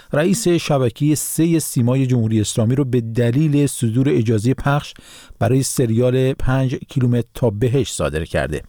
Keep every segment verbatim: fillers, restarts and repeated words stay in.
رئیس شبکه سه سیمای جمهوری اسلامی رو به دلیل صدور اجازه پخش برای سریال پنج کیلومتر تا بهشت صادر کرده.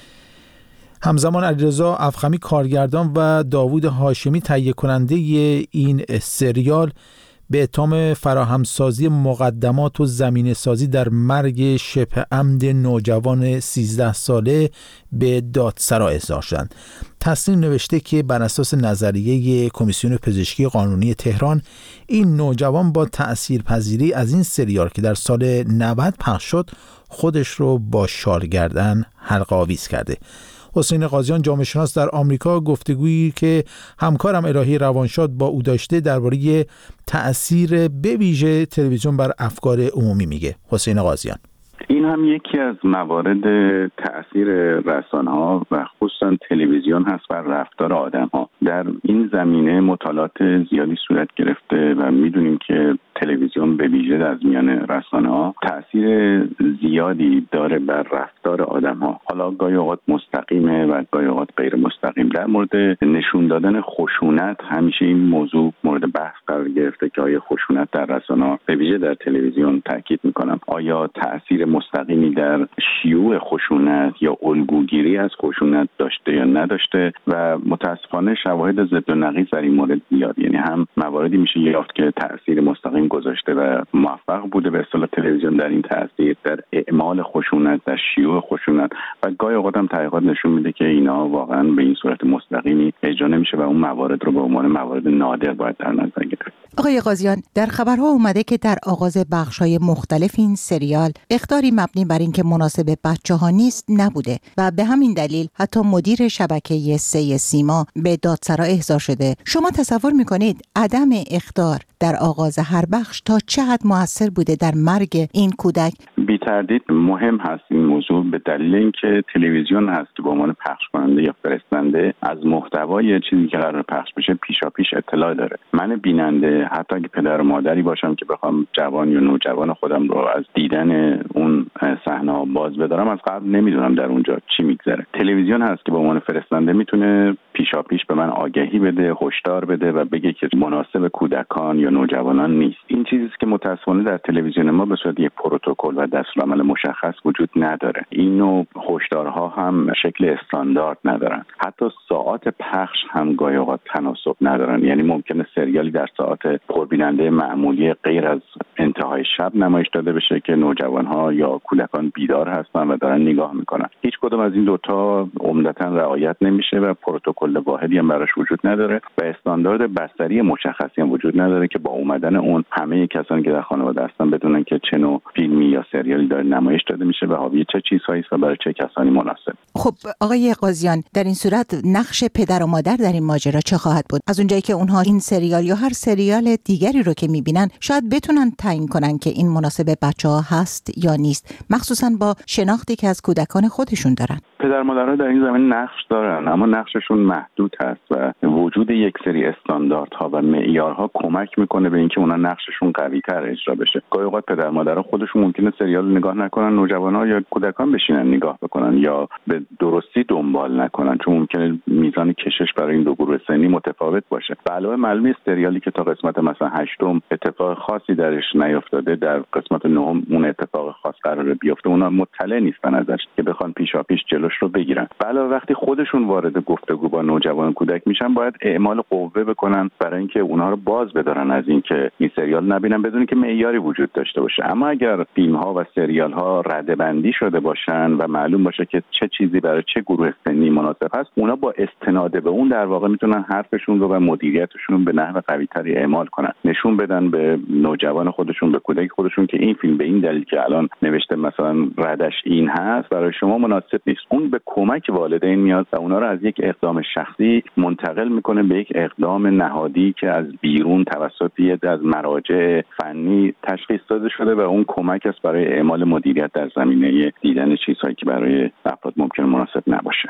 همزمان علیرضا افخمی کارگردان و داوود هاشمی تهیه کننده این سریال به اتهام فراهمسازی مقدمات و زمینه‌سازی در مرگ شبه عمد نوجوان سیزده ساله به دادسرا احضار شدند. تصنیم نوشته که بر اساس نظریه کمیسیون پزشکی قانونی تهران، این نوجوان با تأثیرپذیری از این سریال که در سال نود پخش شد خودش رو با شارگردن حلقه آویز کرده. حسین قاضیان جامعه شناس در آمریکا گفتگویی که همکارم الهی روانشاد با او داشته درباره تأثیر به ویژه تلویزیون بر افکار عمومی میگه. حسین قاضیان: این هم یکی از موارد تأثیر رسانه‌ها و خصوصا تلویزیون هست بر رفتار آدم‌ها. در این زمینه مطالعات زیادی صورت گرفته و می‌دونیم که تلویزیون به ویژه از میان رسانه‌ها تأثیر زیادی داره بر رفتار آدم‌ها. حالا گاهی اوقات مستقیمه و گاهی اوقات غیر مستقیم. در مورد نشون دادن خشونت همیشه این موضوع مورد بحث قرار گرفته که آیا خشونت در رسانه‌ها به ویژه در تلویزیون، تاکید می‌کنم، آیا تأثیر مستقیمی در شیوع خشونت یا الگوگیری از خشونت داشته یا نداشته و متاسفانه شواهد ضد و نقیض در این مورد زیاد. یعنی هم مواردی میشه یافت که تأثیر مستقیم گذاشته و موفق بوده به اصطلاح تلویزیون در این تأثیر، در اعمال خشونت، در شیوع خشونت، و گاهی اوقات هم تحقیقات نشون میده که اینا واقعا به این صورت مستقیمی اجرا نمیشه و اون موارد رو به عنوان موارد نادر باید در نظر گرفت. آقای قاضیان، در خبرها اومده که در آغاز بخش‌های مختلف این سریال اخطاری مبنی بر اینکه مناسب بچه‌ها نیست نبوده و به همین دلیل حتی مدیر شبکه سه سیما به دادسرا احضار شده. شما تصور می‌کنید عدم اخطار در آغاز هر بخش تا چه حد مؤثر بوده در مرگ این کودک؟ بی تردید مهم هست این موضوع، به دلیل اینکه تلویزیون هست که به عنوان پخش کننده یا فرستنده از محتوای چیزی که قرار پخش بشه پیشاپیش اطلاع داره. من بیننده حتی اگه پدر و مادری باشم که بخوام جوان یا نوجوان خودم رو از دیدن اون صحنه باز بدارم، از قبل نمیدونم در اونجا چی میگذره. تلویزیون هست که به عنوان فرستنده میتونه پیشاپیش به من آگهی بده، هشدار بده و بگه که مناسب کودکان یا نوجوانان نیست. این چیزی که متأسفانه در تلویزیون ما به صورت یک پروتکل و دستورالعمل مشخص وجود نداره. این نوع هشدارها هم شکل استاندارد ندارن. حتی ساعات پخش هم گاهی اوقات تناسب ندارن. یعنی ممکنه سریالی در ساعت پربیننده معمولی غیر از انتهای شب نمایش داده بشه که نوجوانها یا کودکان بیدار هستن و دارن نگاه میکنن. هیچ کدوم از این دوتا عمدتاً رعایت نمیشه و پروتکل واحدی هم براش وجود نداره و استاندارد بستری مشخصی هم وجود نداره که با اومدن اون همه کسانی که در خانواده هستن بدونن که چه نوع فیلمی یا سریالی داره نمایش داده میشه و حاوی چه چیزهایی است و برای چه کسانی مناسب. خب آقای قاضیان، در این صورت نقش پدر و مادر در این ماجرا چه خواهد بود؟ از اونجایی که اونها این سریال یا هر سریال دیگری رو که میبینن شاید بتونن تعیین کنن که این مناسب بچه‌ها هست یا نیست، مخصوصا با شناختی که از کودکان خودشون دارن. پدر مادرها در این زمینه نقش دارن، اما نقششون محدود هست و وجود یک سری استانداردها و معیارها کمک میکنه به اینکه اونا نقششون قوی‌تر اجرا بشه. گاهی اوقات پدر مادرها خودشون ممکنه سریال نگاه نکنن، نوجوان‌ها یا کودکان بشینن نگاه بکنن یا به درستی دنبال نکنن، چون ممکنه میزان کشش برای این دو گروه سنی متفاوت باشه. به علاوه معلومه سریالی که تا قسمت مثلا هشتم اتفاق خاصی درش نیافتاده، در قسمت نهم اون اتفاق خاص قراره بیفته، اونا مطلع نیستن ازش که بخوان پیشاپیش جلوش رو بگیرن. علاوه وقتی خودشون وارد گفتگو با نوجوان کودک میشن باید اعمال قوه بکنن برای اینکه اونها رو باز بدارن از اینکه این سریال نبینن بدون که معیاری وجود داشته باشه. اما اگر فیلم ها و سریال ها رده‌بندی شده باشن و معلوم باشه که چه چیزی برای چه گروه سنی مناسب هست، اونا با استناد به اون در واقع میتونن حرفشون رو و مدیریتشون رو به نحو قوی‌تری اعمال کنن، نشون بدن به نوجوان خودشون، به کودک خودشون که این فیلم به این دلیل که الان نوشته مثلا ردش این هست برای شما مناسب نیست. اون به کمک والدین میاد و اونا رو از یک اقدام شخصی منتقل میکنه به یک اقدام نهادی که از بیرون توسط یه از مراجع فنی تشخیص داده شده و اون کمک است برای اعمال مدیریت در زمینه دیدن چیزهایی که برای افراد ممکن مناسب نباشه.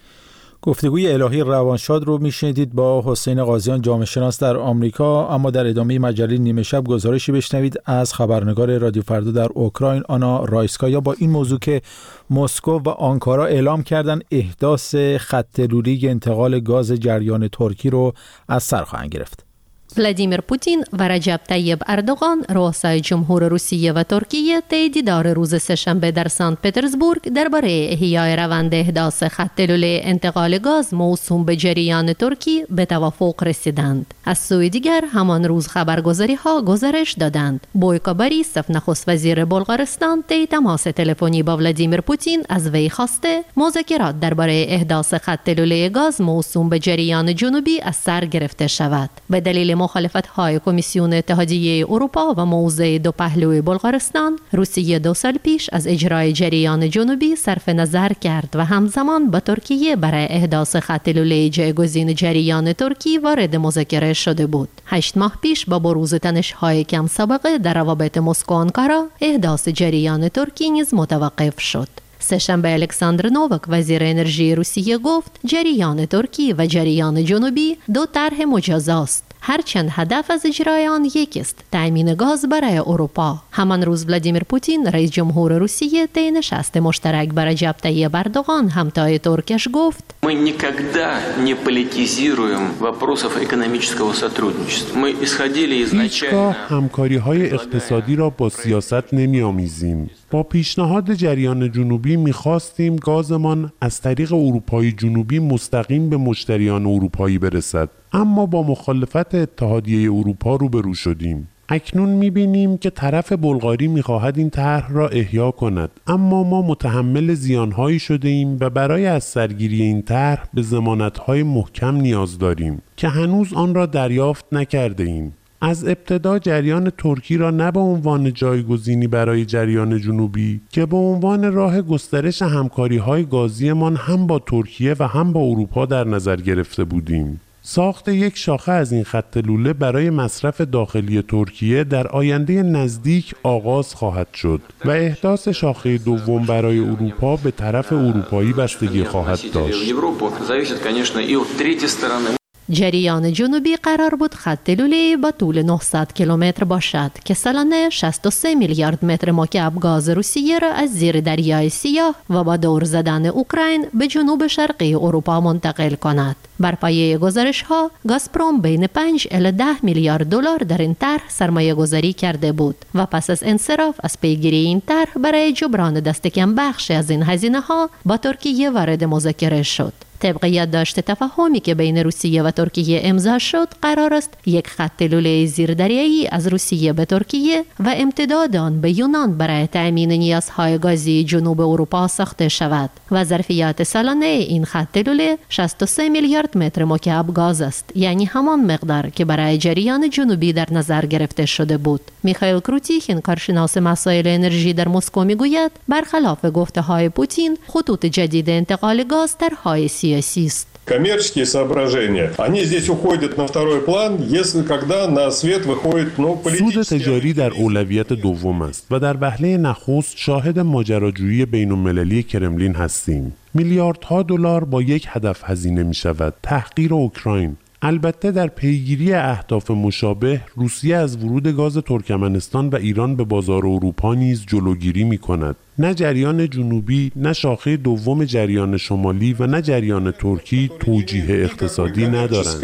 گفتگوی الهی روانشاد رو میشنیدید با حسین قاضیان جامعه شناس در آمریکا. اما در ادامه مجله نیمه شب گزارشی بشنوید از خبرنگار رادیو فردا در اوکراین آنا رایسکایا با این موضوع که مسکو و آنکارا اعلام کردن احداث خط لوله انتقال گاز جریان ترکی رو از سر خواهند گرفت. ولادیمیر پوتین و رجب طیب اردوغان رؤسای جمهور روسیه و ترکیه طی دیدار روز سه‌شنبه در سنت پترزبورگ درباره احیای روند احداث خط لوله انتقال گاز موسوم به جریان ترکی به توافق رسیدند. از سوی دیگر همان روز خبرگزاری‌ها گزارش دادند بویکا باریسوف نخست وزیر بلغارستان طی تماس تلفنی با ولادیمیر پوتین از وی خواسته مذاکرات درباره احداث خط لوله گاز موسوم به جریان جنوبی از سر گرفته شود. به دلیل مخالفت‌های کمیسیون اتحادیه اروپا و موضع دو پهلوی بلغارستان، روسیه دو سال پیش از اجرای جریان جنوبی صرف نظر کرد و همزمان با ترکیه برای احداث خط لوله جایگزین جریان ترکی وارد مذاکره شده بود. هشت ماه پیش با بروز تنش‌های کم سابقه در روابط مسکو و آنکارا، احداث جریان ترکی نیز متوقف شد. سه‌شنبه الکساندر نووک وزیر انرژی روسیه گفت جریان ترکی و جریان جنوبی دو طرح مجاز هرچند هدف از اجرای آن یک است، تامین گاز برای اروپا. همان روز ولادیمیر پوتین رئیس جمهور روسیه طی نشست مشترک با رجب طیب اردوغان همتای ترکش گفت Мы никогда не политизируем вопросов экономического сотрудничества. Мы исходили изначально هیچگاه همکاری‌های اقتصادی را با سیاست نمی‌آمیزیم. با پیشنهاد جریان جنوبی می‌خواستیم گازمان از طریق اروپای جنوبی مستقیم به مشتریان اروپایی برسد، اما با مخالفت اتحادیه اروپا روبرو شدیم. اکنون می‌بینیم که طرف بلغاری می‌خواهد این طرح را احیا کند، اما ما متحمل زیان‌هایی شده ایم و برای از سرگیری این طرح به ضمانت‌های محکم نیاز داریم که هنوز آن را دریافت نکرده ایم. از ابتدا جریان ترکی را نه به عنوان جایگزینی برای جریان جنوبی که به عنوان راه گسترش همکاری‌های گازیمان هم با ترکیه و هم با اروپا در نظر گرفته بودیم. ساخت یک شاخه از این خط لوله برای مصرف داخلی ترکیه در آینده نزدیک آغاز خواهد شد و احداث شاخه دوم برای اروپا به طرف اروپایی بستگی خواهد داشت. جریان جنوبی قرار بود خط لوله با طول نهصد کیلومتر باشد که سالانه شصت و سه میلیارد متر مکعب گاز روسیه را از زیر دریای سیاه و با دور زدن اوکراین به جنوب شرقی اروپا منتقل کند. بر پایه گزارش‌ها گازپروم بین پنج الی ده میلیارد دلار در این طرح سرمایه گذاری کرده بود و پس از انصراف از پیگیری این طرح برای جبران دست کم بخش از این هزینه‌ها با ترکیه وارد مذاکره شد. طبق یادداشت تفاهمی که بین روسیه و ترکیه امضا شد، قرار است یک خط لوله زیردریایی از روسیه به ترکیه و امتداد آن به یونان برای تأمین نیازهای گازی جنوب اروپا ساخته شود و ظرفیت سالانه این خط لوله شصت و سه میلیارد متر مکعب گاز است، یعنی همان مقدار که برای جریان جنوبی در نظر گرفته شده بود. میخائیل کروتیخین، کارشناس مسائل انرژی در مسکو، میگوید برخلاف گفته‌های پوتین، خطوط جدید انتقال گاز طرح‌های سیاسی است. Коммерческие соображения, они здесь уходят на второй план, если когда на свет выходит, ну, политические. سود تجاری در اولویت دوم است و در وهله نخست شاهد ماجراجویی بین‌المللی کرملین هستیم. میلیاردها دلار با یک هدف هزینه می شود: تحقیر اوکراین. البته در پیگیری اهداف مشابه، روسیه از ورود گاز ترکمنستان و ایران به بازار اروپا نیز جلوگیری می کند. نه جریان جنوبی، نه شاخه دوم جریان شمالی و نه جریان ترکی توجیه اقتصادی ندارند.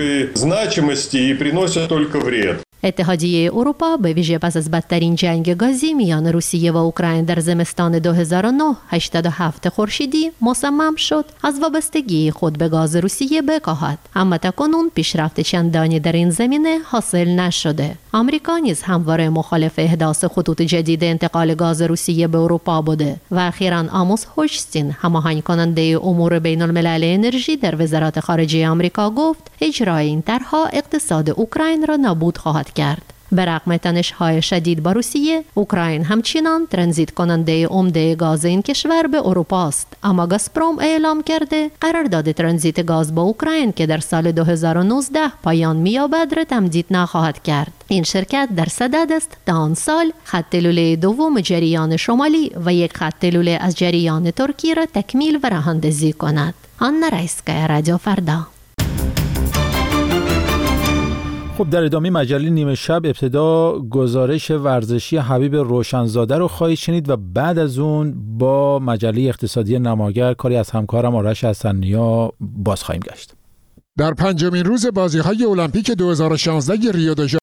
اتحادیه اروپا به ویژه پس از بدترین جنگ گازی میان روسیه و اوکراین در زمستان دو هزار و نه هشتاد و هفت خورشیدی مصمم شد از وابستگی خود به گاز روسیه بکاهد، اما تاکنون پیشرفت چندانی در این زمینه حاصل نشده. آمریکا نیز همواره مخالف احداث خطوط جدید انتقال گاز روسیه به اروپا بوده و اخیراً آموس هوچستین، هماهنگ کننده امور بین الملل انرژی در وزارت خارجه آمریکا، گفت اجرای این طرح‌ها اقتصاد اوکراین را نابود خواهد کرد. به رغم تنش‌های شدید با روسیه، اوکراین همچنان ترانزیت کننده عمده گاز این کشور به اروپا است، اما گازپروم اعلام کرده قرارداد ترانزیت گاز با اوکراین که در سال دو هزار و نوزده پایان می‌یابد را تمدید نخواهد کرد. این شرکت در صدد است تا آن سال خط لوله دوم جریان شمالی و یک خط لوله از جریان ترکی را تکمیل و راه‌اندازی کند. آنا رایسکایا، رادیو فردا. خب در ادامه مجله نیمه شب ابتدا گزارش ورزشی حبیب روشنزاده رو خواهید شنید و بعد از اون با مجله اقتصادی نماگر کاری از همکارم آرش حسن‌نیا باز خواهیم گشت. در پنجمین روز بازی‌های المپیک دو هزار و شانزده ریو د